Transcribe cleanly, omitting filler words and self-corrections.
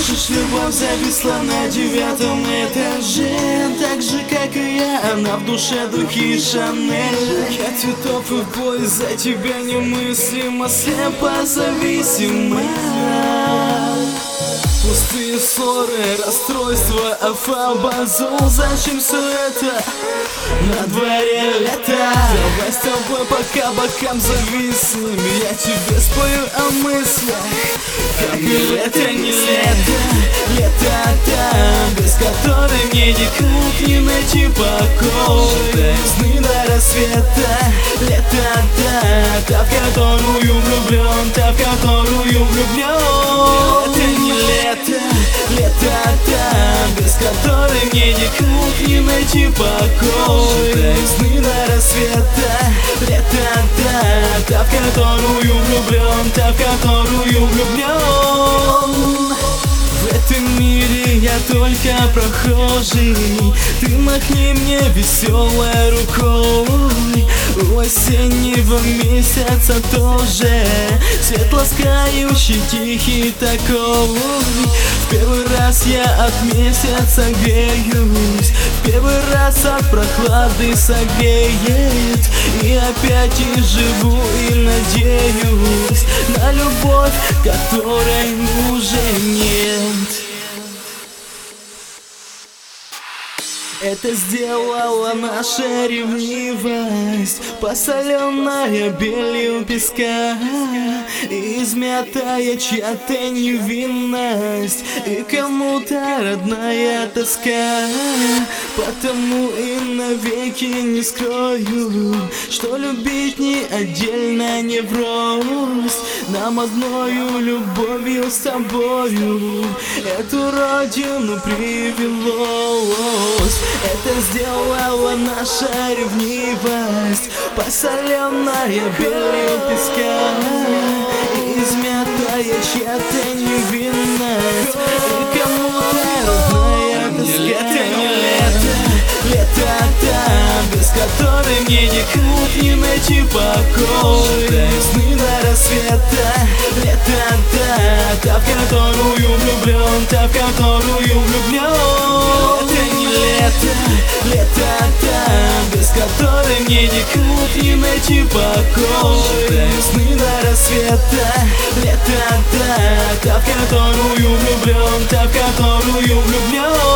Слышишь, любовь зависла на 9-м этаже. Так же, как и я, она в душе духи Шанель. Я цветов и бой, за тебя немыслимо, слепо зависима. Пустые ссоры, расстройства, афабазул. Зачем все это? На дворе лето. Давай с тобой пока бокам зависнем. Я тебе спою о мыслях, как и лето, не лето. Лето-то, без которой мне никак не найти покой. Сны до рассвета. Лето-то, та, в которую влюблен, та, в которую влюблен. Это не лето, лето-то, без которой мне никак не найти покой. Сны до рассвета. Лето-то, та, в которую влюблен, та, в которую влюблен. В этом мире я только прохожий. Ты махни мне веселой рукой. У осеннего месяца тоже свет ласкающий, тихий такой. В первый раз я от месяца греюсь, в первый раз от прохлады согреет. И опять и живу, и надеюсь на любовь, которой уже нет. Это сделала наша ревнивость, посоленная белью песка, измятая чья-то невинность и кому-то родная тоска. Потому и навеки не скрою, что любить не отдельно, не врозь. Нам одною любовью с тобою эту родину привелось. Это сделала наша ревнивость, посоленная белью песка, измятая чья-то невинность и кому-то родная тоска. Это не лето, лето-то, без которой мне никак не найти покой. Сны до рассвета. Лето-то, та, в которую влюблен, та, в которую влюблен. Это не лето, лето-то, без которой мне никак не найти покой. Сны до рассвета. Лето-то, та, в которую влюблен, та, в которую влюблен.